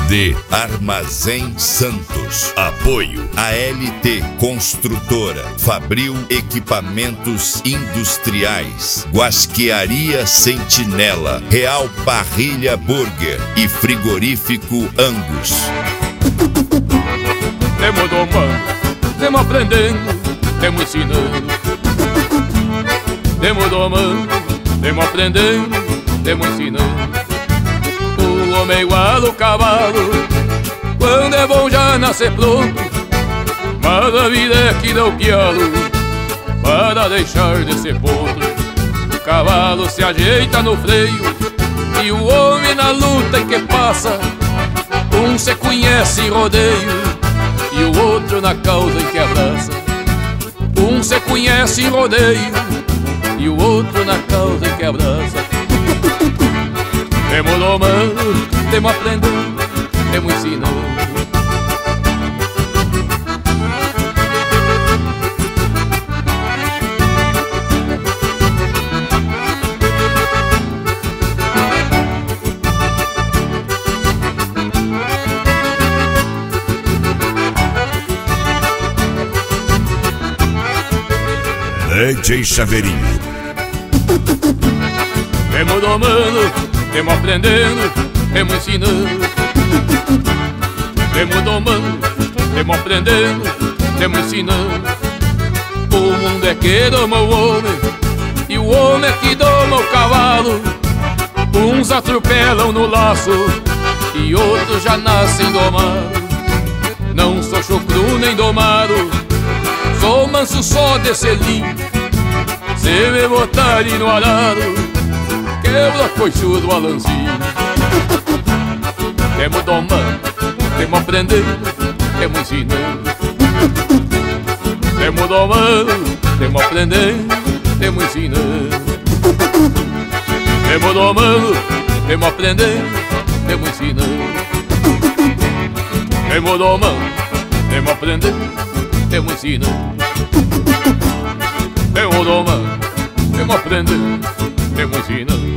de Armazém Santos. Apoio ALT Construtora, Fabril Equipamentos Industriais, Guasquearia Sentinela, Real Parrilha Burger e Frigorífico Angus. Temos domando, temos aprendendo, temos ensinando. Temos domando, temos aprendendo, temos ensinando. O homem é igual ao cavalo, quando é bom já nascer pronto. Mas a vida é que dá o pialo para deixar de ser potro. O cavalo se ajeita no freio e o homem na luta em que passa. Um se conhece em rodeio e o outro na causa em que abraça. Um se conhece em rodeio e o outro na causa em que abraça. Temos domando, temos aprendendo, temos ensinando. DJ Chaveirinho. Temos domando, temos aprendendo, temos ensinando. Temos domando, temos aprendendo, temos ensinando. O mundo é que doma o homem e o homem é que doma o cavalo. Uns atropelam no laço e outros já nascem domados. Não sou chucru nem domado, sou manso só de selim. Se me botarem no arado, quebra coichudo alanzinho. Temos domando, temos aprendendo, temos ensinando. Temos domando, temos aprendendo, temos ensinando. Temos domando, temos aprendendo, temos ensinando. Temos domando, temos aprendendo, temos ensinando. Temos domando, temos aprendendo, temos ensinando.